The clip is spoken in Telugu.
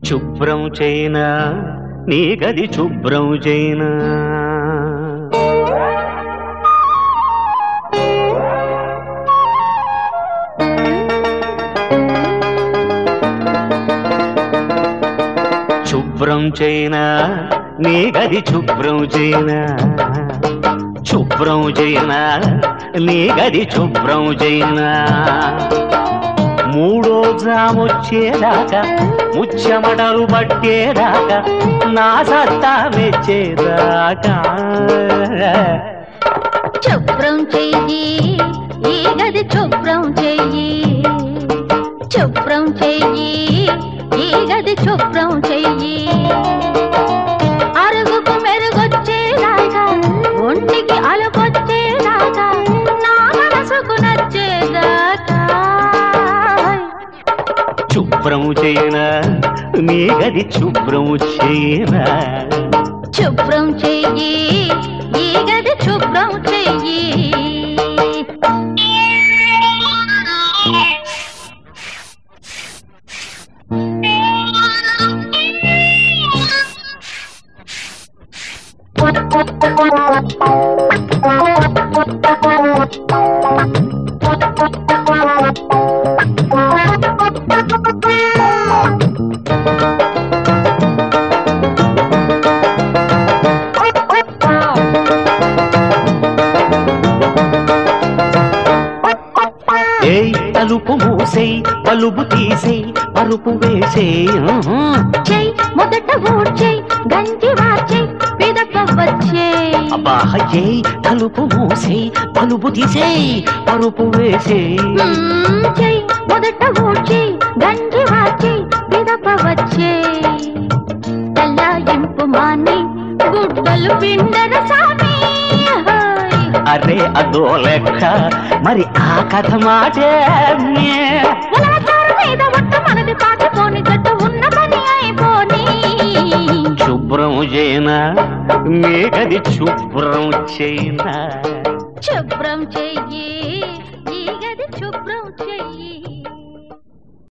శుభ్రం చేయనా నీ గది శుభ్రం చేయనా శుభ్రం చేయనా నీ గది శుభ్రం చేయనా శుభ్రం చేయనా నీ గది శుభ్రం చేయనా మూడో జామొచ్చేదాకా ముచ్చమటలు పట్టేదాకా నా సత్తా మెచ్చేదాకా శుభ్రం చెయ్యి ఈ గది శుభ్రం చెయ్యి శుభ్రం చెయ్యి ఈ గది శుభ్రం చెయ్యి అరుగుకు మెరుగొచ్చేదాకా ఒంటికి అలుకొచ్చేదాకా నా మనసుకు నచ్చేదాకా శుభ్రం చేయనా నీ గది శుభ్రం చేయనా శుభ్రం చెయ్యి ఈ గది శుభ్రం చెయ్యి తలుపు మూసేయ్ పలుపు తీసేయ్ పరుపు వేసేయ్ చెయ్ మొదట ఊడ్చేయ్ గంజి వార్చేయ్ పిదప వచ్చేయ్ అబ్బా ఏయ్ తలుపు మూసేయ్ పలుపు తీసేయ్ పరుపు వేసేయ్ చెయ్ మొదట ఊడ్చేయ్ గంజి వార్చేయ్ పిదప వచ్చేయ్ తల్లాయింపు మాని గుడ్డలు పిండర సామి అరే అదో లెక్క మరి ఆ కథ మాటే మనది పాటిపోని జట్టు ఉన్న పని అయిపోని శుభ్రం చేయనా మీ గది శుభ్రం చేయనా శుభ్రం చెయ్యి